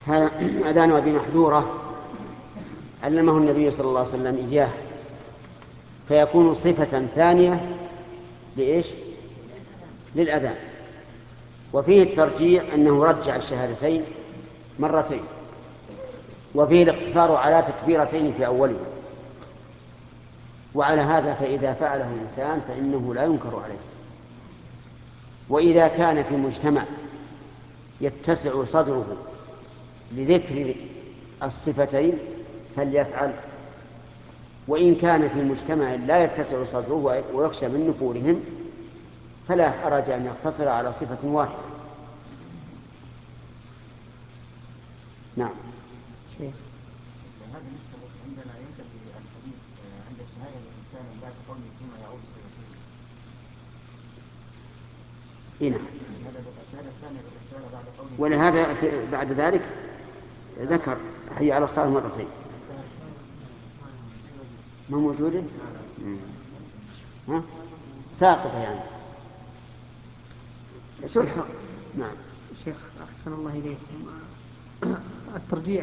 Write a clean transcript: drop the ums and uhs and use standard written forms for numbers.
هذا أذان أبي محذورة علمه النبي صلى الله عليه وسلم إياه، فيكون صفة ثانية لإيش؟ للأذان. وفيه الترجيع أنه رجع الشهادتين مرتين، وفيه الاقتصار على تكبيرتين في أوله. وعلى هذا فإذا فعله الإنسان فإنه لا ينكر عليه. وإذا كان في مجتمع يتسع صدره لذكر الصفتين فليفعل، وإن كان في مجتمع لا يتسع صدره ويخشى من نفورهم فلا حرج أن يقتصر على صفة واحدة. نعم. شيخ هذا نشترط عندنا ينتهي الحديث عند الشهادة الإنسان بعد قوله ثم يعود فيقول. نعم. الشهادة الثانية بالإشارة بعد قوله. ولهذا بعد ذلك ذكر حي على الصلاة مرتين. ما موجودة؟ ساقطة يعني. شرح. نعم. شيخ أحسن الله إليكم. الترجيع